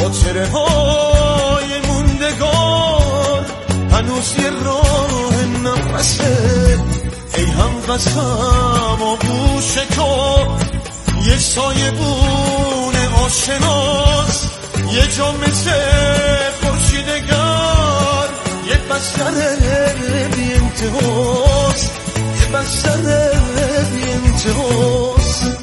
خاطره های موندگار هنوز یه راه نفسه. ای هم قسم و گوش تو یه سایه بونه آشناس، یه جا مثل خورشیدگر، یه بستر بی انتهاست، یه بستر بی انتهاست.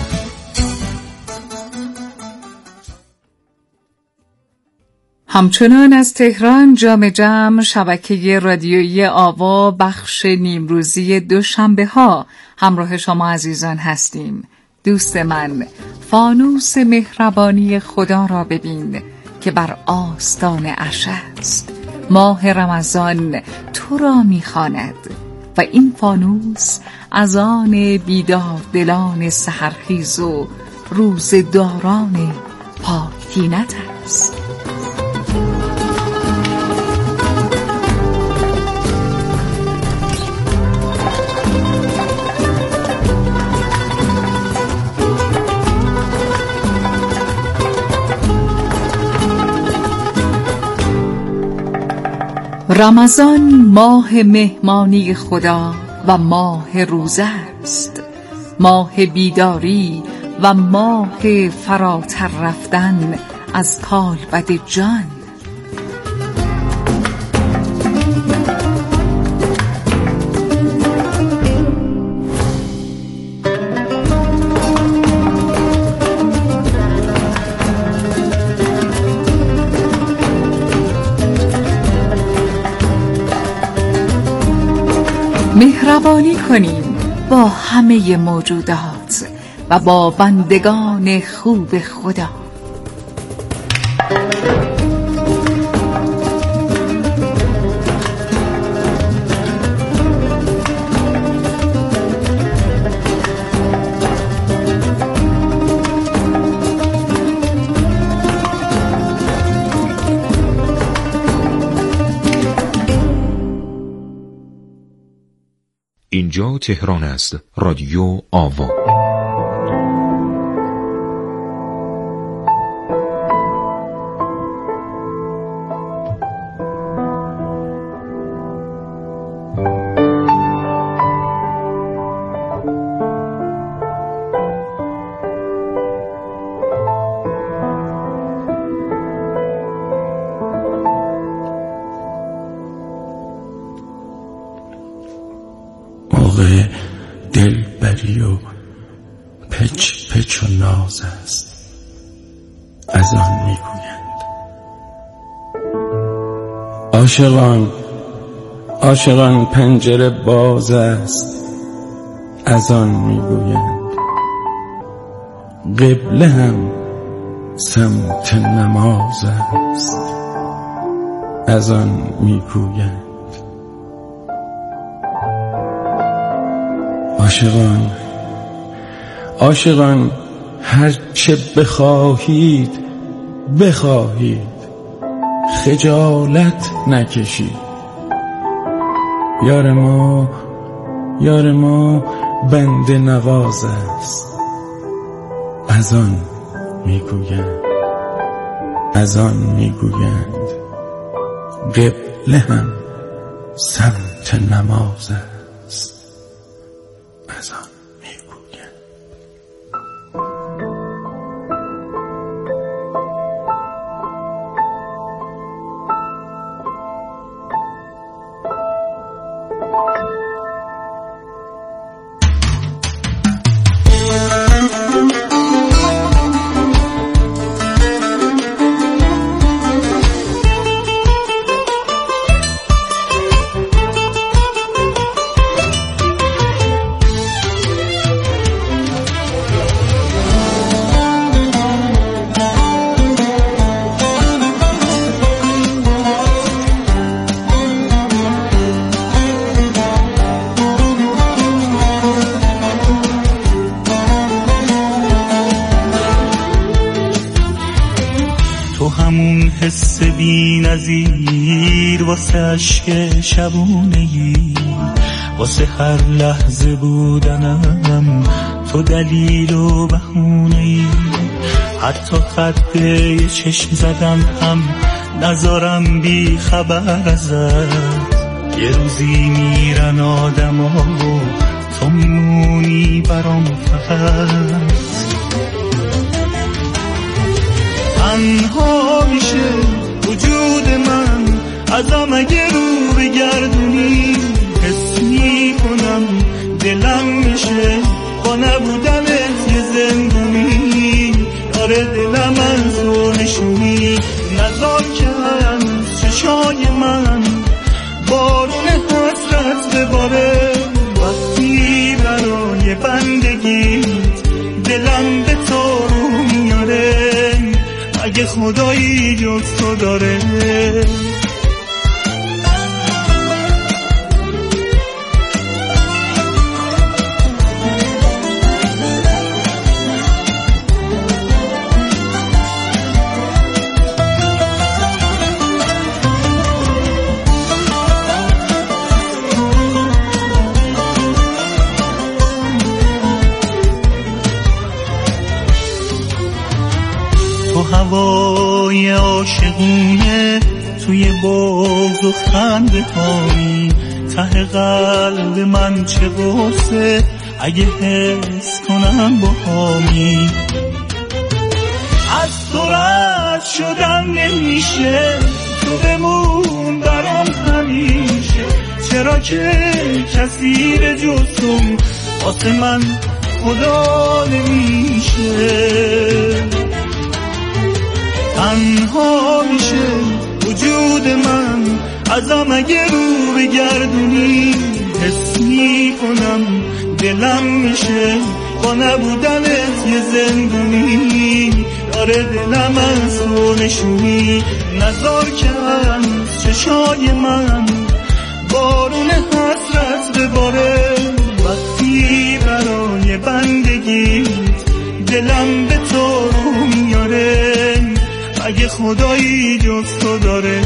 همچنان از تهران جام جم شبکه رادیویی آوا بخش نیمروزی دوشنبه ها همراه شما عزیزان هستیم. دوست من، فانوس مهربانی خدا را ببین که بر آستان عرش است. ماه رمضان تو را می‌خواند و این فانوس از آن بیدار دلان سحرخیز و روزداران پاک طینت است. رمضان ماه مهمانی خدا و ماه روزه است، ماه بیداری و ماه فراتر رفتن از کالبد جان. مهربانی کنیم با همه موجودات و با بندگان خوب خدا. اینجا تهران است. رادیو آوا. دلبری و پچ پچ و ناز است، از آن میگویند. عاشقان پنجره باز است، از آن میگویند. قبله هم سمت نماز است، از آن میگویند. عاشقان هرچه بخواهید خجالت نکشید. یار ما بنده نواز است، از آن میگویند. قبله هم سمت نماز است، از آن میگویند. حس بی نظیر واسه عشق شبونگی، واسه هر لحظه بودنم تو دلیل و بهونه‌ای. حتی خط یه چشم زدم هم نذارم بی خبر ازت. یه روزی میرن آدم ها و تو میمونی برام فقط. تنها میشه وجود من ازم اگه رو بگردونی. حس میکنم دلم میشه با نبودنت یه زندونی. آره دلم از رو نشونی نزار کن چشای من بارون حسرت بباره. وقتی برای بندگیت دلم به تو رو میاره اگه خدایی جز تو داره. هوای عاشقونه توی بغض و خنده هایی. ته قلب من چه غصه اگه حس کنم با هامی. از تو رد شدن نمیشه تو بمون برام همیشه. چرا که کسی به جز تو واسه من خدا نمیشه. تنها میشه وجود من ازم اگه رو بگردونی. حس میکنم دلم میشه با نبودنت یه زندونی. آره دلم از تو نشونی نزار کن چشای من بارون حسرت بباره. وقتی برای بندگیت دلم به تو رو میاره اگه خدایی جز تو داره.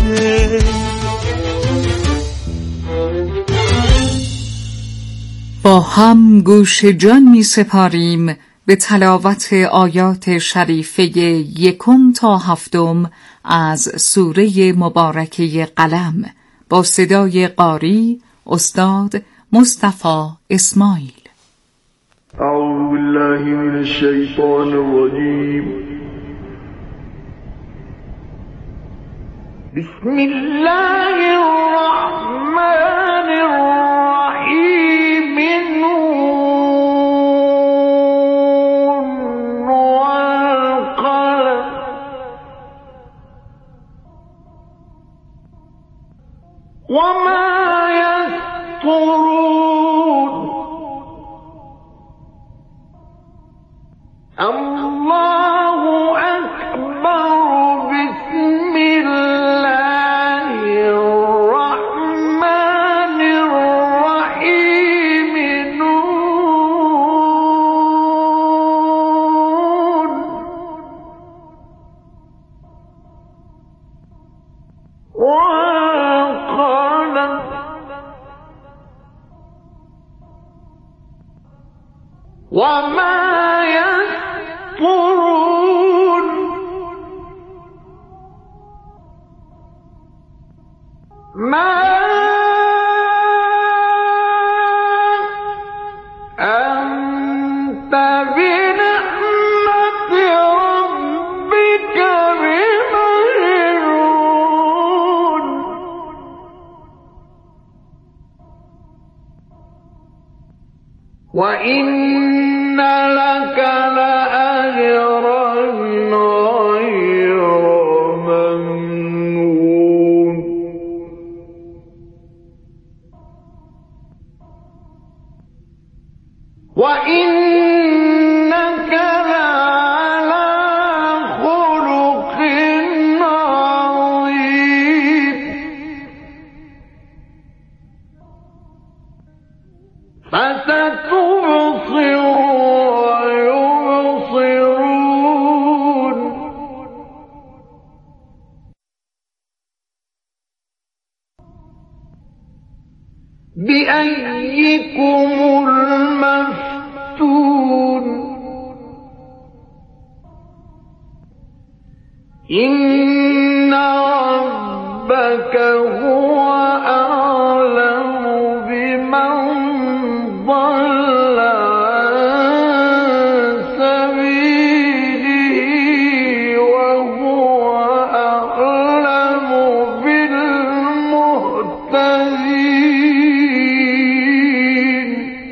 با هم گوش جان می سپاریم به تلاوت آیات شریفه 1 تا 7 از سوره مبارکه قلم با صدای قاری استاد مصطفی اسماعیل. اعوذ بالله من الشیطان الرجیم. بسم الله الرحمن الرحیم. نون والقلم وما یسطرون. الله اکبر. بسم الله الرحمن الرحیم. نون والقلم وما يسطرون. ما أنت بنعمة ربك بمجنون. وإن لك لأجرا غير ممنون. وإنك لعلى خلق عظيم. فستبصر ويبصرون. بأيكم المفتون. إن ربك هو أعلم بمن ضل عن سبيله وهو أعلم بالمهتدين.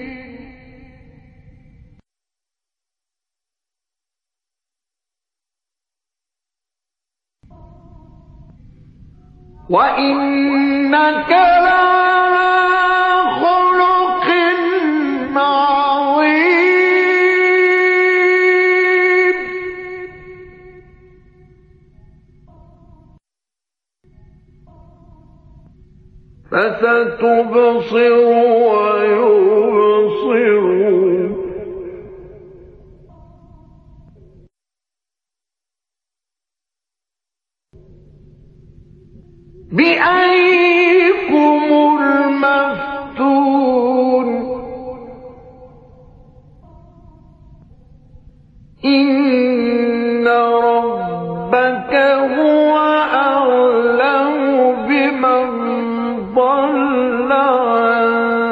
وإنك لعلى خلق عظيم. فستبصر ويبصرون. بأيكم المفتون. إن ربك هو أعلم بمن ضل عن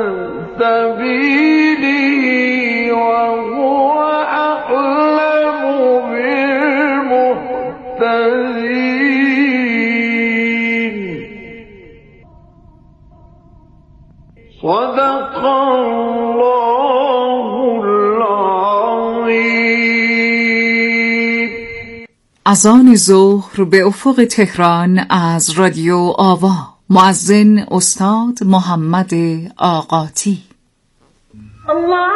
سبيله وهو أعلم بالمهتدين. صدق الله العظیم. اذان ظهر به افق تهران از رادیو آوا. مؤذن استاد محمد آقاتی. الله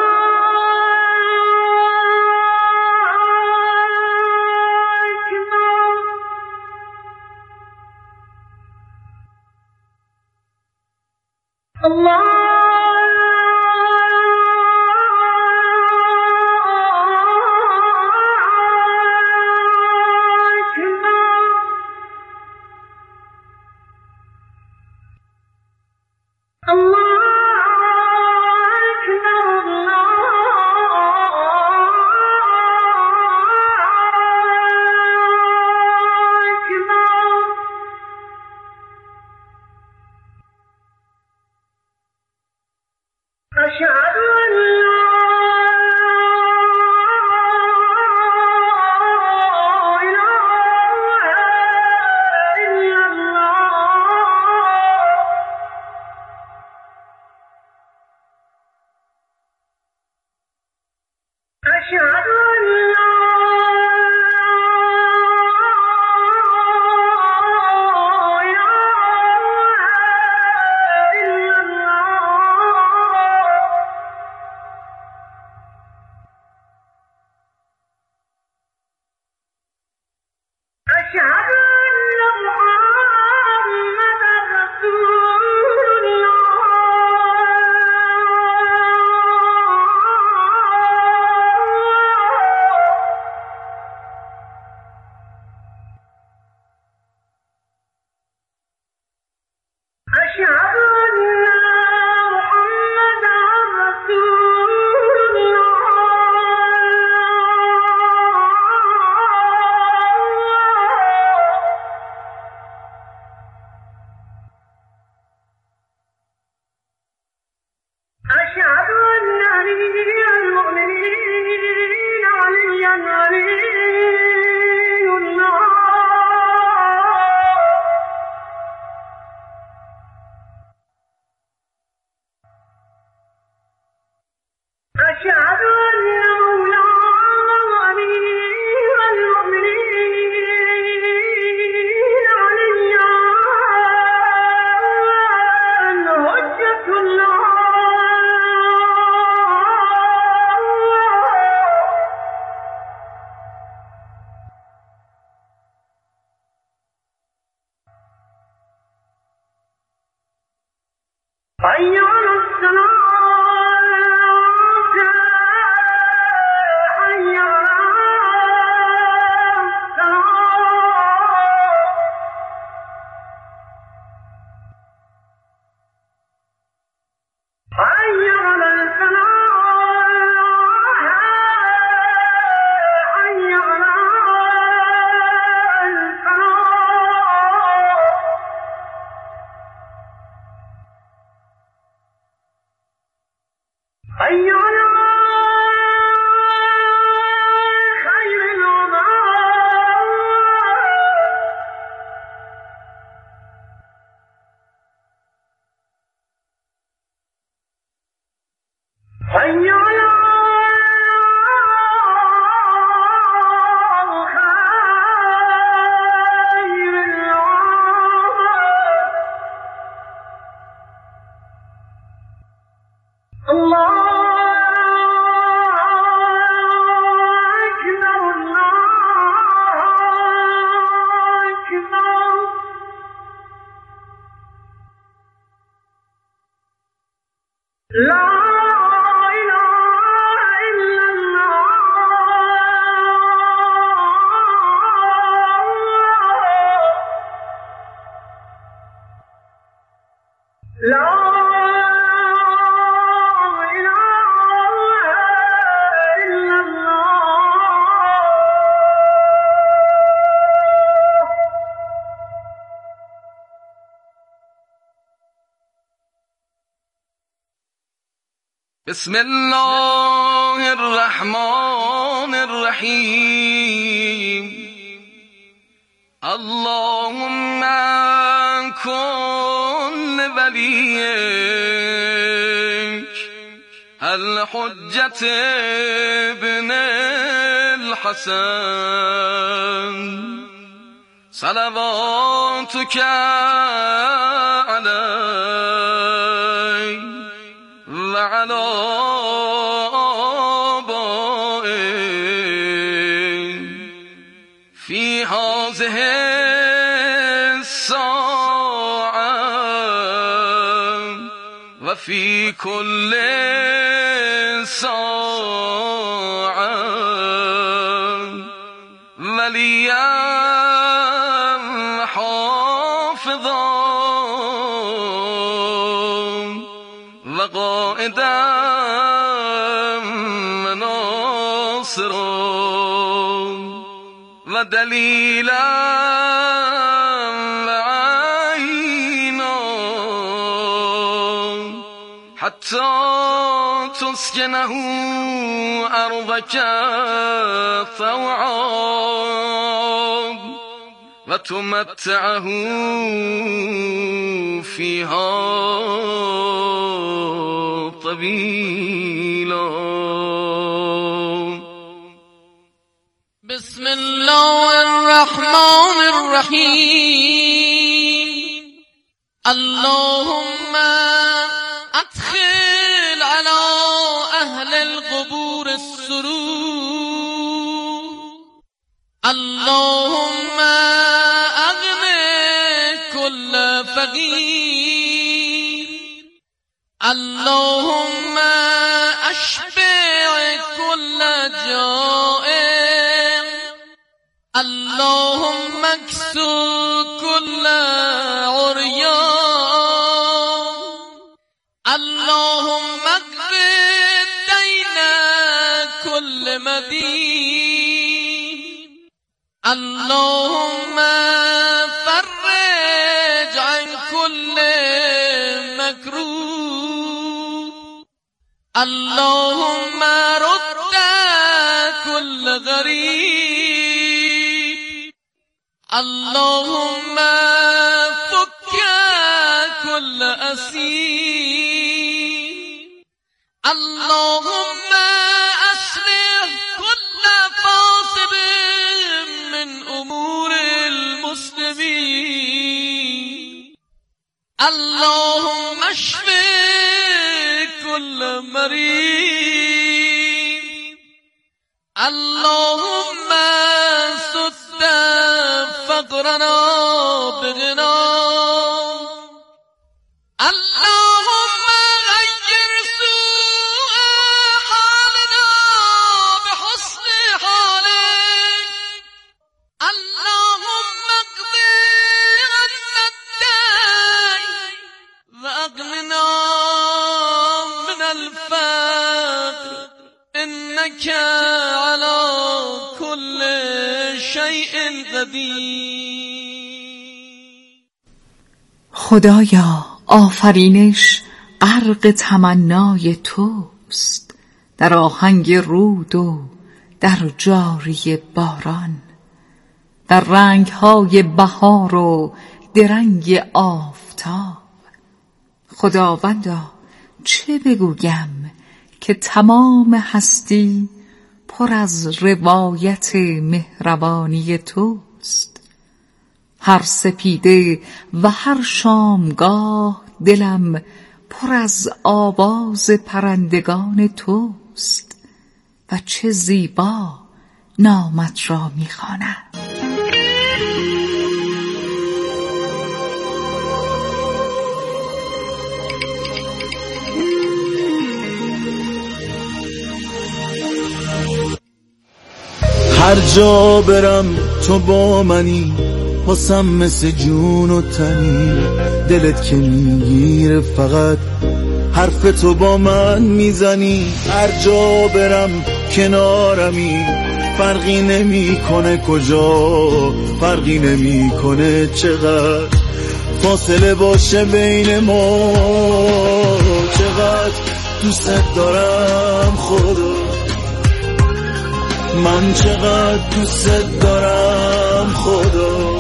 بسم الله الرحمن الرحیم اللهم کن ولیک الحجة ابن الحسن صلواتك علیه وعلى آبائه في هذه الساعة وفي كل ساعة وليا حافظا وقائدا وناصرا ودليلا وعينا حتى تسكنه أرضك طوعا وتمتعه فيها طويلا. بسم الله الرحمن الرحيم اللهم أدخل على أهل القبور السرور اللهم كل فقير اللهم أشبع كل جائع اللهم اكسو كل عريان اللهم اقض دين كل مدين اللهم فرج عن كل مكروه اللهم رد كل غريب اللهم فك كل أسير اللهم أصلح كل فاسد من أمور المسلمين اللهم اشف كل مريض اللهم سد فقرنا بغنى اللهم غير سوء حالنا بحسن حالك اللهم اقض عنا الدين وأغننا من الفقر إنك على كل شيء قدير. خدایا آفرینش غرق تمنای توست در آهنگ رود و در جاری باران در رنگهای بهار و درنگ آفتاب خداوندا چه بگویم که تمام هستی پر از روایت مهربانی توست هر سپیده و هر شامگاه دلم پر از آواز پرندگان توست و چه زیبا نامت را می‌خواند. هر جا برم تو با منی، واسم مثل جون و تنی. دلت که میگیره فقط حرف تو با من میزنی. هر جا برم کنارمی، فرقی نمیکنه کجا، فرقی نمیکنه چقدر فاصله باشه بین ما. چقدر دوست دارم خدا، من چقدر دوست دارم خدا.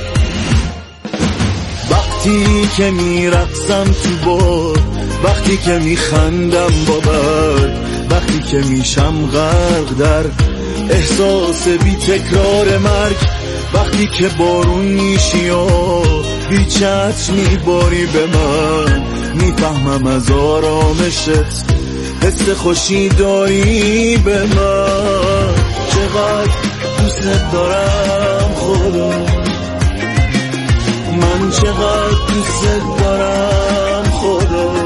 وقتی که میرقصم تو باد، وقتی که میخندم با بد، وقتی که میشم غرق در احساس بی تکرار مرگ، وقتی که بارون میشی و بی چتر میباری به من، میفهمم از آرامشت حس خوشی داری به من. چقدر دوست دارم خدا، من چقدر دوست دارم خدا.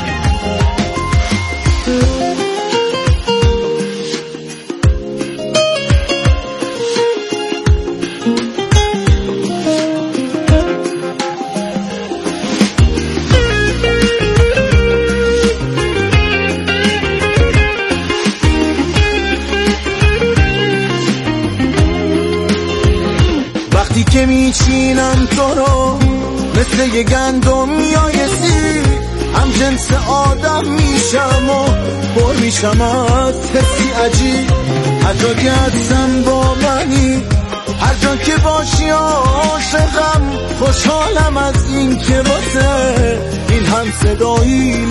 وقتی که میچینم تو رو مثل یه گندم میایسی، هم جنس آدم میشم و پر میشم از حسی عجیب. هر جا که هستم با منی، هر جا که باشی عاشقم، خوشحالم از این که واسه این هم صدایی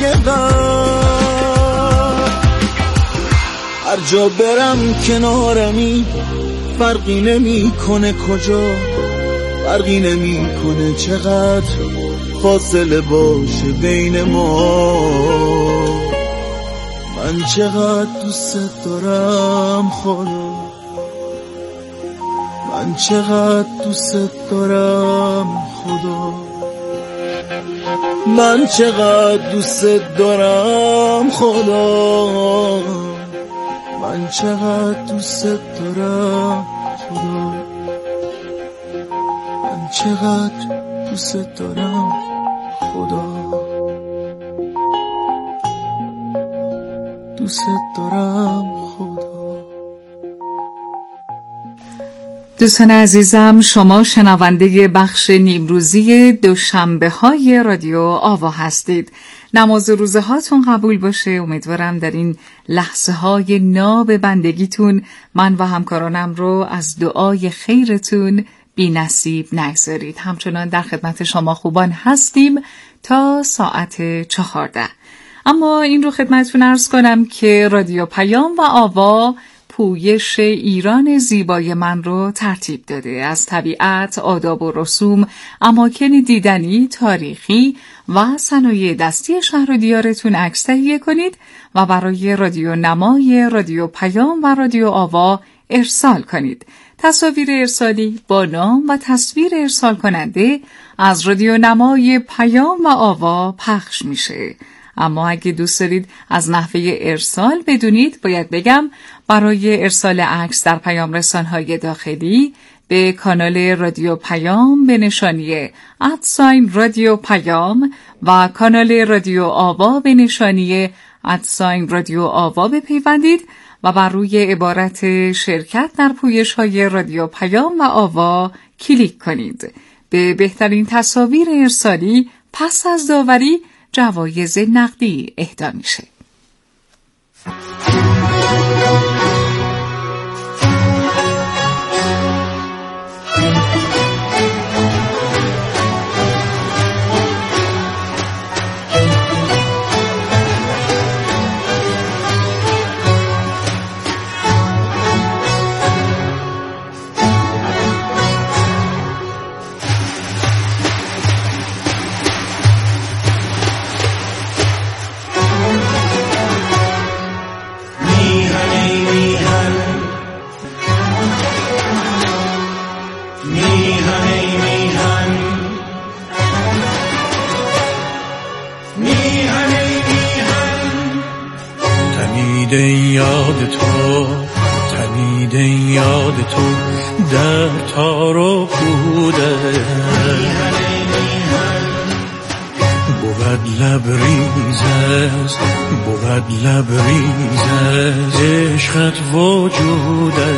لایقم. هر جا برم کنارمی، فرقی نمیکنه کجا، فرقی نمیکنه چقدر فاصله باشه بین ما. من چقدر دوست دارم خدا، من چقدر دوست دارم خدا، من چقدر دوست دارم خدا، من چقدر دوست دارم خدا، من چقدر دوست دارم خدا، دوست دارم خدا. دوستان عزیزم، شما شنونده بخش نیمروزی دوشنبه های رادیو آوا هستید. نماز روزه هاتون قبول باشه. امیدوارم در این لحظه های ناب بندگیتون من و همکارانم رو از دعای خیرتون بی نصیب نگذارید. همچنان در خدمت شما خوبان هستیم تا ساعت 14. اما این رو خدمتتون عرض کنم که رادیو پیام و آوا پویش ایران زیبای من رو ترتیب داده. از طبیعت، آداب و رسوم، اماکن دیدنی، تاریخی و صنایع دستی شهر و دیارتون عکس تهیه کنید و برای رادیو نمای رادیو پیام و رادیو آوا ارسال کنید. تصاویر ارسالی با نام و تصویر ارسال کننده از رادیو نمای پیام و آوا پخش میشه. اما اگه دوست دارید از نحوه ارسال بدونید، باید بگم برای ارسال عکس در پیام رسانهای داخلی به کانال رادیو پیام به نشانی @رادیو پیام و کانال رادیو آوا به نشانی @رادیو آوا بپیوندید و بر روی عبارت شرکت در پویش‌های رادیو پیام و آوا کلیک کنید. به بهترین تصاویر ارسالی پس از داوری جوایز نقدی اهدا میشه. یاد تو تنیده یاد تو در تار و پوده بود لبریز است بود لبریز است عشقت وجوده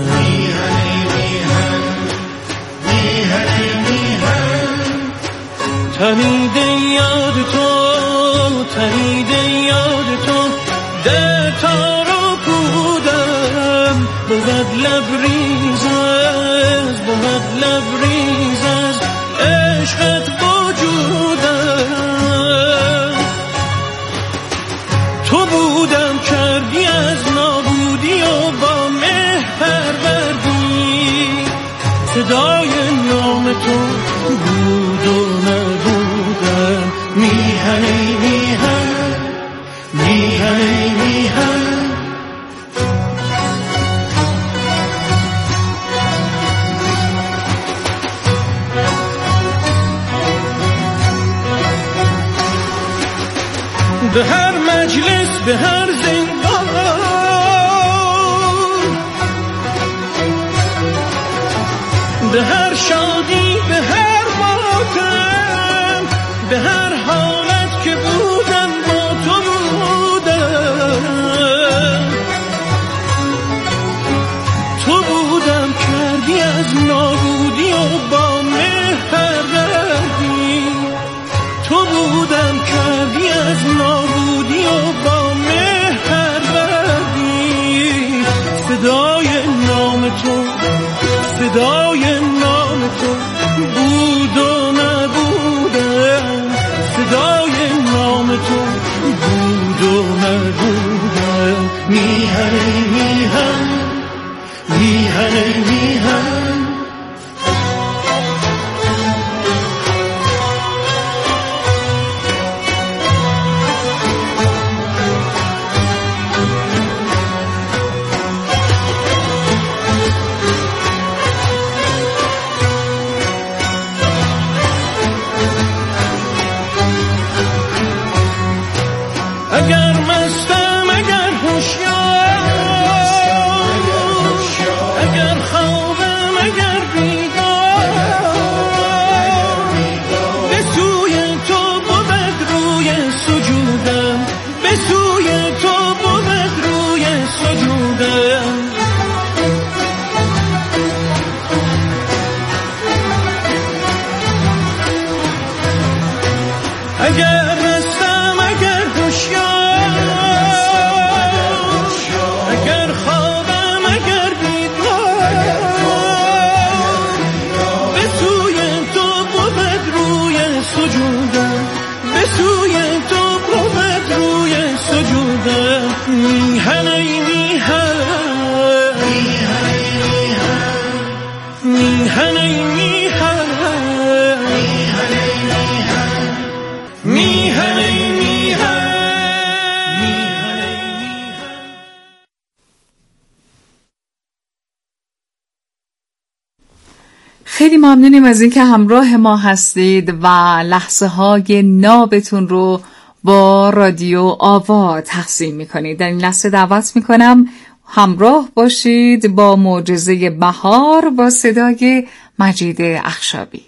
تنیده یاد تو تنیده یاد تو در تار و پودم بود لبریز است بود لبریز است عشقت وجودم تو بودم کردی از نابودی و با مهر پروردی صدای نام تو بود و نبودم میهنی میهن میهنی میهن به هر مجلس به هر زندان به هر شادی به هر ماتم به هر حالت که بودم با تو بودم تو بودم کردی از نابودی و با مهر پروردی تو بودم کردی از نابودی و با مهر پروردی صدای نام تو صدای نام تو بود و نبودم صدای نام تو بود و نبودم میهنی میهن میهنی میهن اگر مستم اگر هوشیار اگر خوابم اگر بیدار به سوی تو بود روی سجودم به سوی تو بود روی سجودم اگر مستم اگر هوشیار اگر خوابم اگر بیدار به سوی تو بود روی سجودم به سوی تو بود روی سجودم میهنی میهن میهنی میهن میهنی میهن خیلی ممنونیم از اینکه همراه ما هستید و لحظه های نابتون رو با رادیو آوا تقسیم میکنید. در این لحظه دعوت میکنم همراه باشید با معجزه بهار با صدای مجید اخشابی.